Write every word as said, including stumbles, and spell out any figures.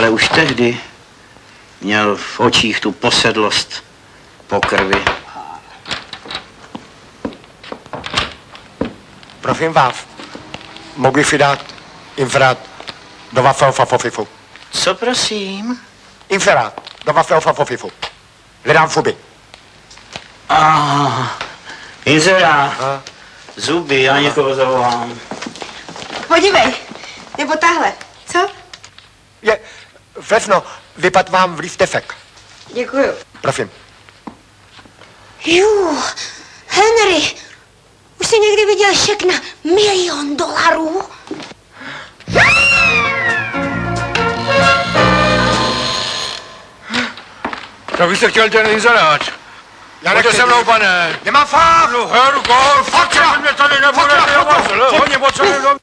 Ale už tehdy měl v očích tu posedlost po krvi. Prosím vás, mogli si dát inferát do vašeho fafofifu. Co prosím? Inferát do vašeho fafofifu. Hledám fuby. Ah, inzerát. Zuby, já někoho zavolám. Podívej, nebo tahle, co? Je, Fresno, vypad vám v listefek. Děkuju. Prosím. Jú, Henry, už jsi někdy viděl šek na milion dolarů? Tak vy jste chtěl ten inzerát. Pojďte se mnou, pane. Nemám fakt. No, hergo, fakt, že mě tady nebude. Hodně potřebuji.